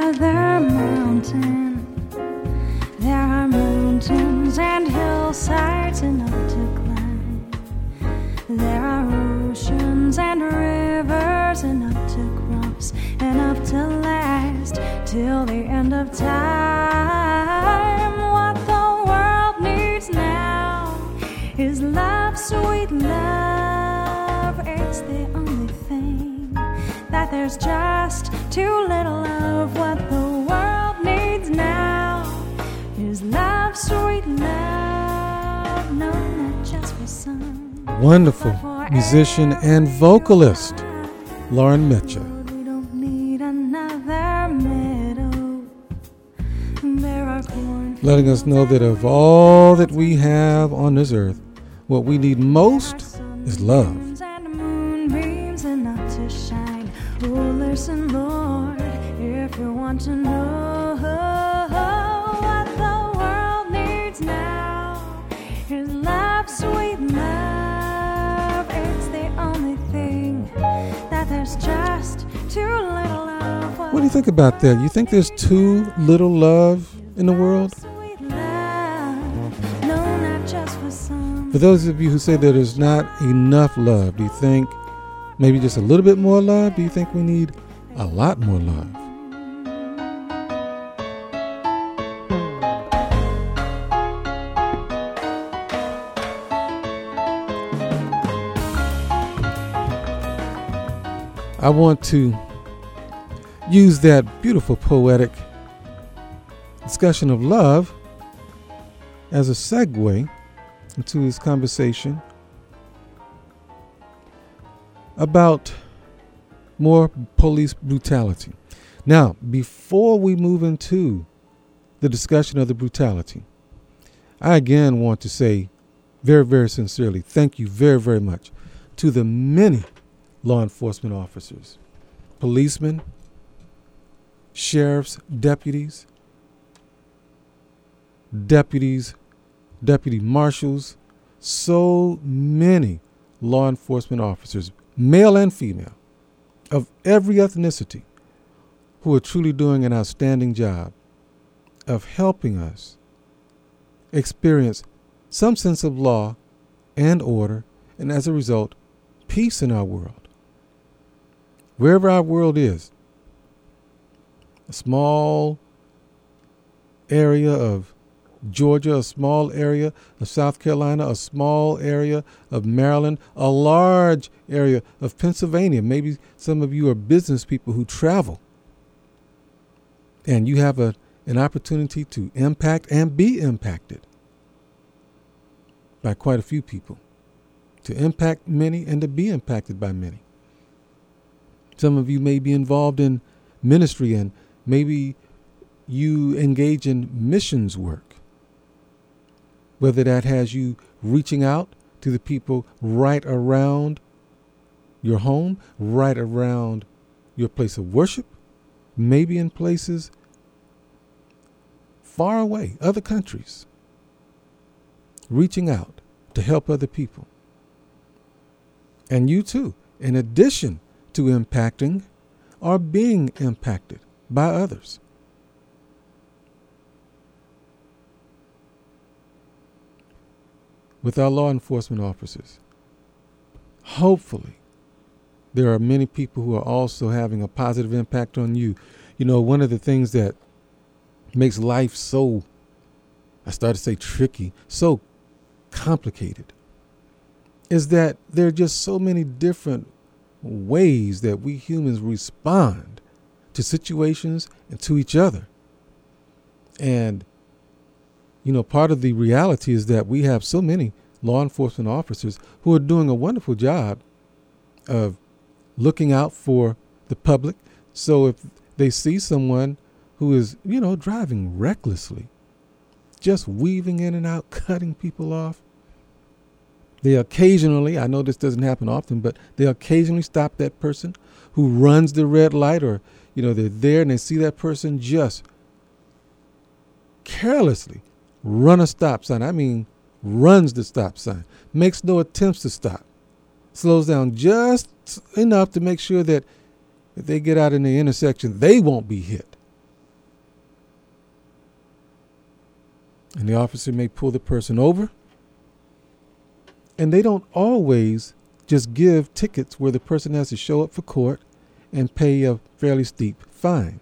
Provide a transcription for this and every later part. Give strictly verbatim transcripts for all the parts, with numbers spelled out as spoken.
another mountain. There are mountains and hillsides enough to climb. There are oceans and rivers enough to cross, enough to last till the end of time. What the world needs now is love, sweet love. It's the only thing that there's just too little of. What the world needs now is love, sweet love. No, not just for some. Wonderful musician and vocalist, Lauren Mitchell. We don't need another meadow. There are cornfields. Letting us know that of all that we have on this earth, what we need most is love. And moonbeams enough to shine. Oh, listen, Lord, if you want to know what the world needs now is love, sweet love. It's the only thing that there's just too little of. What do you think about that? You think there's too little love in the world? Sweet love, no, not just for some. For those of you who say that there's not enough love, do you think maybe just a little bit more love? Do you think we need a lot more love? I want to use that beautiful poetic discussion of love as a segue into this conversation about more police brutality. Now, before we move into the discussion of the brutality, I again want to say very, very sincerely, thank you very, very much to the many law enforcement officers, policemen, sheriffs, deputies, deputies, deputy marshals, so many law enforcement officers, male and female, of every ethnicity, who are truly doing an outstanding job of helping us experience some sense of law and order, and as a result, peace in our world. Wherever our world is, a small area of Georgia, a small area of South Carolina, a small area of Maryland, a large area of Pennsylvania. Maybe some of you are business people who travel, and you have a, an opportunity to impact and be impacted by quite a few people, to impact many and to be impacted by many. Some of you may be involved in ministry, and maybe you engage in missions work, whether that has you reaching out to the people right around your home, right around your place of worship, maybe in places far away, other countries, reaching out to help other people. And you too, in addition to impacting, are being impacted by others. With our law enforcement officers, hopefully there are many people who are also having a positive impact on you. You know, one of the things that makes life so, I started to say tricky, so complicated, is that there are just so many different ways that we humans respond to situations and to each other. And, you know, part of the reality is that we have so many law enforcement officers who are doing a wonderful job of looking out for the public. So if they see someone who is, you know, driving recklessly, just weaving in and out, cutting people off, they occasionally, I know this doesn't happen often, but they occasionally stop that person who runs the red light, or, you know, they're there and they see that person just carelessly run a stop sign. I mean, runs the stop sign, makes no attempts to stop, slows down just enough to make sure that if they get out in the intersection, they won't be hit. And the officer may pull the person over. And they don't always just give tickets where the person has to show up for court and pay a fairly steep fine.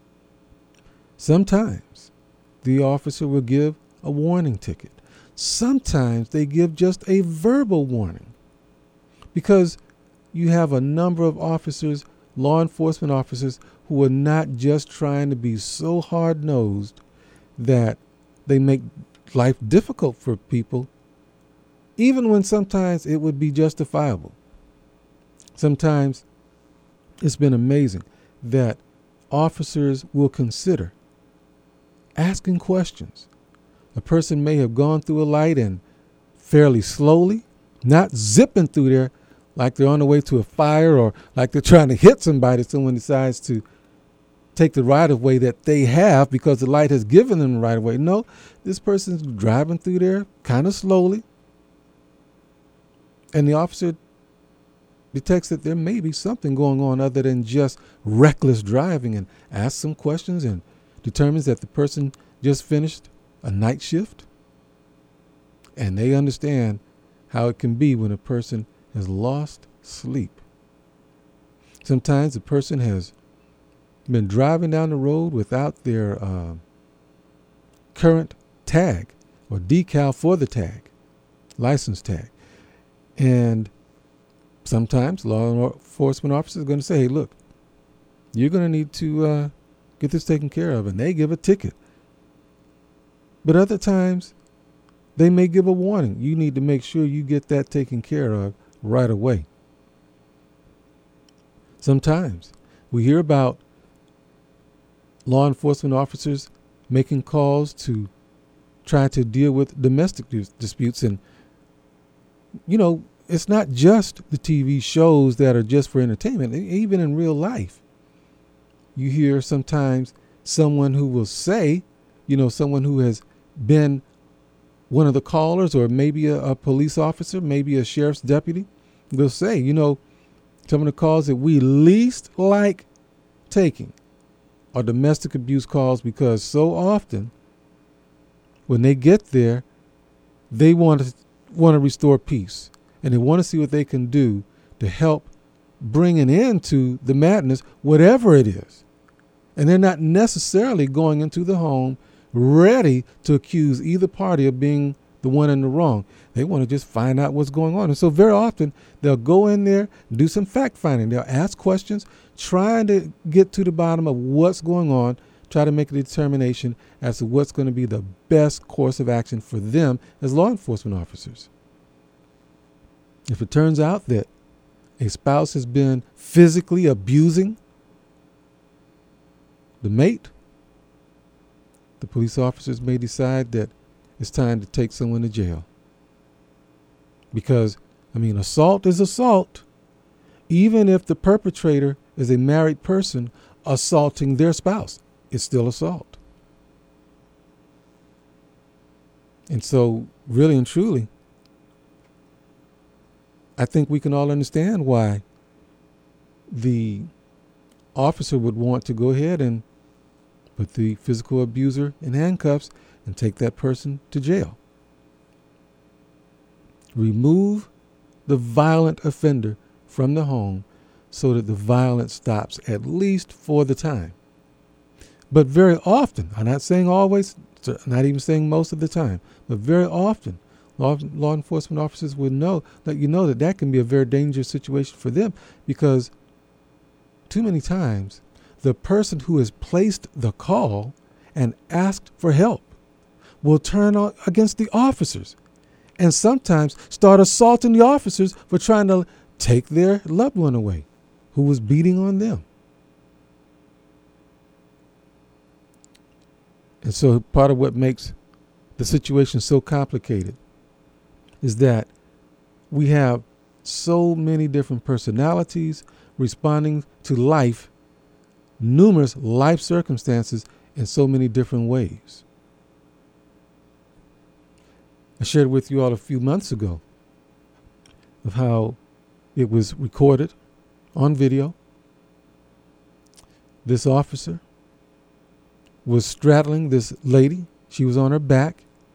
Sometimes the officer will give a warning ticket. Sometimes they give just a verbal warning, because you have a number of officers, law enforcement officers, who are not just trying to be so hard-nosed that they make life difficult for people, even when sometimes it would be justifiable. Sometimes it's been amazing that officers will consider asking questions. A person may have gone through a light and fairly slowly, not zipping through there like they're on the way to a fire or like they're trying to hit somebody. Someone decides to take the right of way that they have because the light has given them the right of way. No, this person's driving through there kind of slowly, and the officer detects that there may be something going on other than just reckless driving, and asks some questions and determines that the person just finished a night shift. And they understand how it can be when a person has lost sleep. Sometimes the person has been driving down the road without their uh, current tag or decal for the tag, license tag. And sometimes law enforcement officers are going to say, hey, look, you're going to need to uh, get this taken care of. And they give a ticket. But other times, they may give a warning. You need to make sure you get that taken care of right away. Sometimes we hear about law enforcement officers making calls to try to deal with domestic dis- disputes. And, you know, it's not just the T V shows that are just for entertainment. Even in real life, you hear sometimes someone who will say, you know, someone who has been one of the callers, or maybe a, a police officer, maybe a sheriff's deputy, will say, you know, some of the calls that we least like taking are domestic abuse calls, because so often when they get there, they want to want to restore peace, and they want to see what they can do to help bring an end to the madness, whatever it is. And they're not necessarily going into the home ready to accuse either party of being the one in the wrong. They want to just find out what's going on. And so very often they'll go in there, do some fact finding. They'll ask questions, trying to get to the bottom of what's going on, try to make a determination as to what's going to be the best course of action for them as law enforcement officers. If it turns out that a spouse has been physically abusing the mate, the police officers may decide that it's time to take someone to jail. Because, I mean, assault is assault. Even if the perpetrator is a married person assaulting their spouse, it's still assault. And so, really and truly, I think we can all understand why the officer would want to go ahead and put the physical abuser in handcuffs and take that person to jail. Remove the violent offender from the home so that the violence stops, at least for the time. But very often, I'm not saying always, not even saying most of the time, but very often, law, law enforcement officers will know that you know that that can be a very dangerous situation for them, because too many times the person who has placed the call and asked for help will turn on against the officers and sometimes start assaulting the officers for trying to take their loved one away who was beating on them. And so part of what makes the situation so complicated is that we have so many different personalities responding to life, numerous life circumstances in so many different ways. I shared with you all a few months ago of how it was recorded on video. This officer was straddling this lady. She was on her back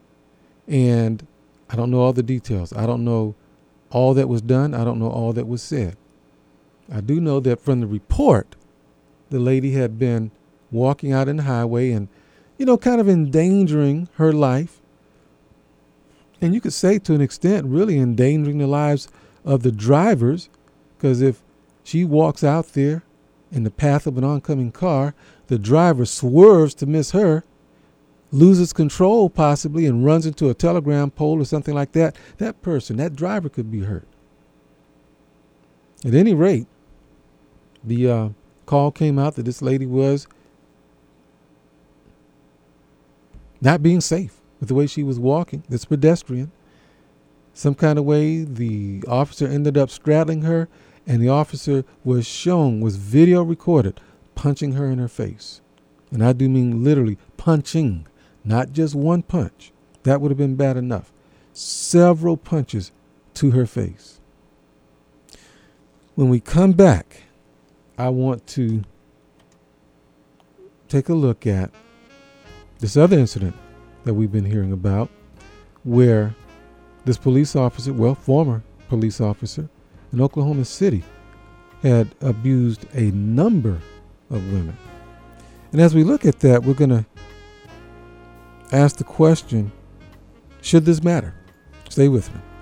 And I don't know all the details. I don't know all that was done. I don't know all that was said. I do know that from the report, the lady had been walking out in the highway and, you know, kind of endangering her life. And you could say to an extent, really endangering the lives of the drivers, because if she walks out there in the path of an oncoming car, the driver swerves to miss her, loses control possibly, and runs into a telegram pole or something like that, that person, that driver could be hurt. At any rate, the uh, call came out that this lady was not being safe with the way she was walking, this pedestrian. Some kind of way, the officer ended up straddling her, and the officer was shown, was video recorded, punching her in her face. And I do mean literally punching, not just one punch. That would have been bad enough. Several punches to her face. When we come back, I want to take a look at this other incident that we've been hearing about, where this police officer, well, former police officer in Oklahoma City, had abused a number of women. And as we look at that, we're going to ask the question, should this matter? Stay with me.